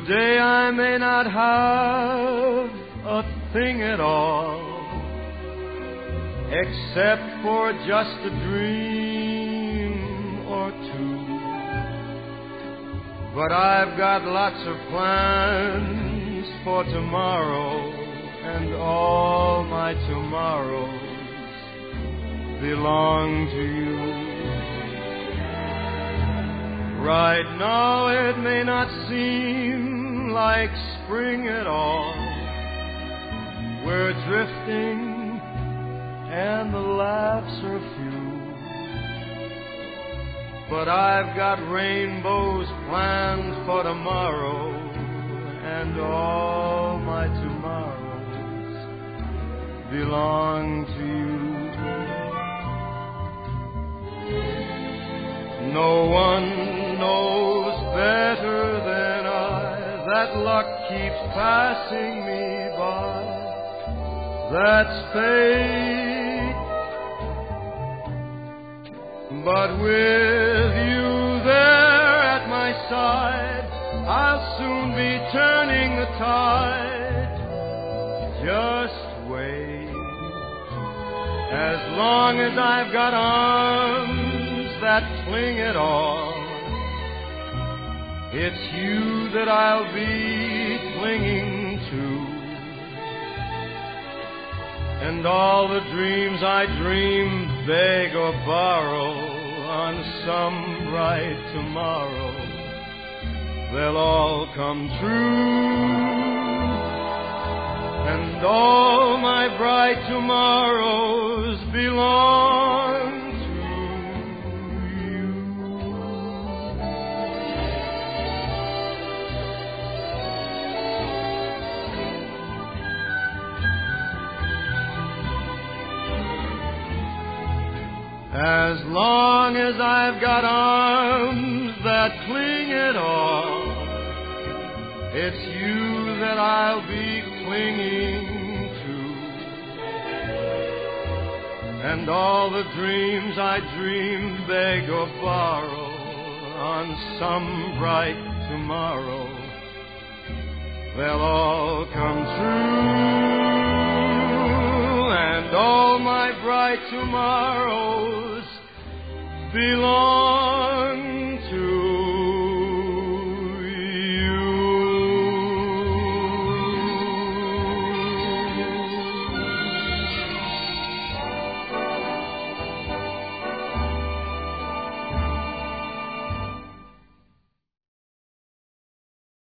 Today I may not have a thing at all, except for just a dream or two. But I've got lots of plans for tomorrow, and all my tomorrows belong to you. Right now it may not seem like spring at all. We're drifting and the laughs are few. But I've got rainbows planned for tomorrow, and all my tomorrows belong to you. No one knows better than I that luck keeps passing me by. That's fate. But with you there at my side, I'll soon be turning the tide. Just wait. As long as I've got arms that cling at all, it's you that I'll be clinging to. And all the dreams I dream, beg or borrow, on some bright tomorrow, they'll all come true. And all my bright tomorrows belong as long as I've got arms that cling at all. It's you that I'll be clinging to. And all the dreams I dreamed, beg or borrow, on some bright tomorrow, they'll all come true. And all my bright tomorrows belong